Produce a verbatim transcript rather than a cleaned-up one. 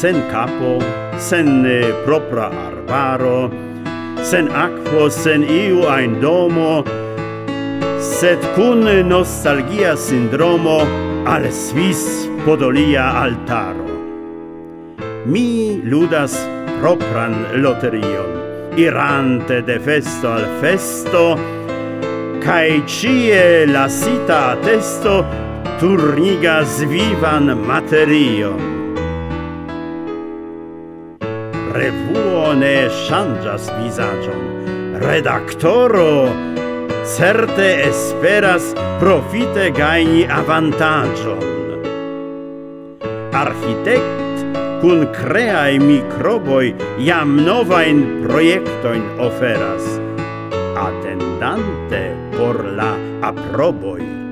sen capo, sen propra arbaro, sen aquo, sen iu ein domo, sed cun nostalgia sindromo al Svis Podolia altaro. Mi ludas propran loterion, irante de festo al festo, cae cie lasita attesto turnigas vivan materion. Revuo ne changas visagion, redaktoro certe esperas profite gaini avantagion. Architekt cun creae microboi jam novain projektoin oferas, attendante por la aproboi.